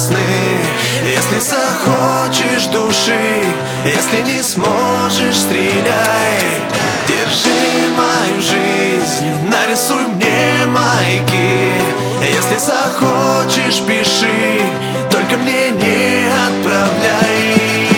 сны. Если захочешь души, если не сможешь, стреляй. Держи мою жизнь, нарисуй мне маяки. Если захочешь, пиши, только мне не отправляй.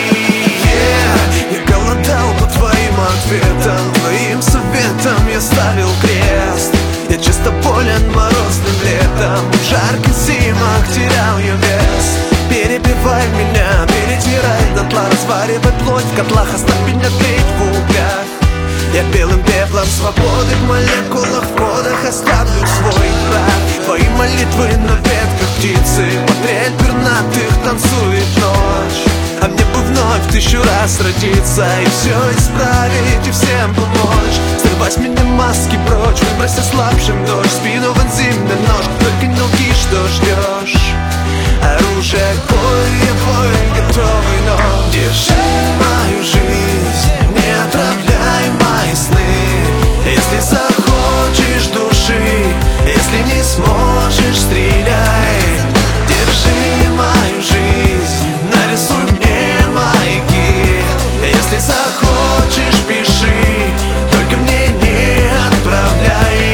Я голодал по твоим ответам, твоим советам я ставил крест. Я часто болен морозным летом, в жарких зимах терял я вес. Перебивай меня, перетирай дотла, разваривай плоть в котлах, оставь меня тлеть в углях. Я белым пеплом свободы в молекулах, в кодах оставлю свой прах. Твои молитвы на ветках птицы, портрет пернатых танцует ночь. А мне бы вновь 1000 раз родиться и все исправить, и всем помочь. Срывай с меня маски прочь, выбрось ослабшим дождь, спину вонзи мне нож, только не лги, что ждешь. Оружие, бой, готовый, но держи мою жизнь, не отравляй мои сны. Если захочешь души, если не сможешь, стреляй. Держи мою жизнь, нарисуй мне маяки. Если захочешь, пиши, только мне не отправляй.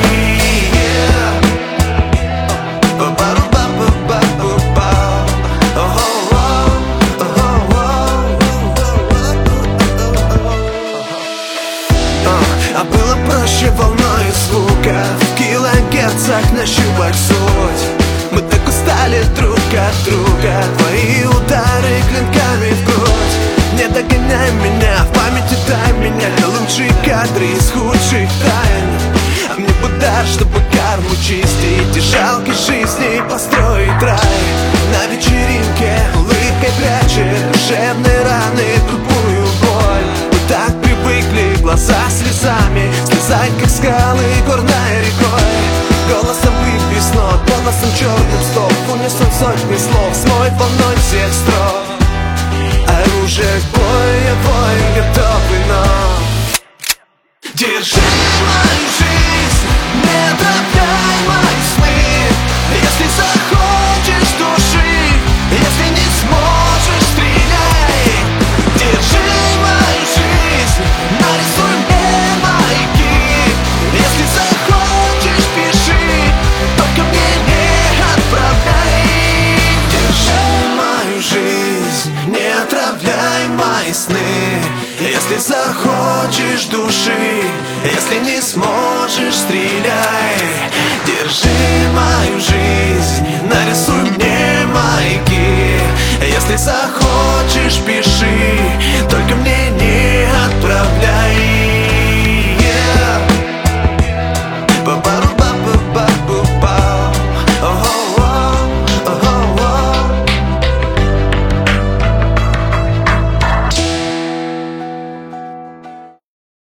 А было проще волной звука в килогерцах нащупать суть. Мы так устали друг от друга, твои удары клинками в грудь. Не догоняй меня, в памяти дай меня на лучшие кадры из худших тайн. А мне бы дар, чтобы карму чистить и жалкой жизни построить рай. На вечеринке улыбкой прячет душевные раны, тупую боль. Мы так привыкли, глаза слезами слезать, как скалы горной рекой. Голосом выпей снов, голосом черным стоп, унесут сотни слов, смой волной всех строк. Оружие бой, готовый, но держи мою жизнь, не отравляй мои сны. Если захочешь души, если не сможешь, стреляй. Держи мою жизнь, нарисуй мне маяки. Если захочешь, пиши, только мне не отправляй. Держи мою жизнь, не отравляй мои сны. Если захочешь души, если не сможешь, стреляй. Держи мою жизнь, нарисуй мне маяки. Если захочешь, пиши.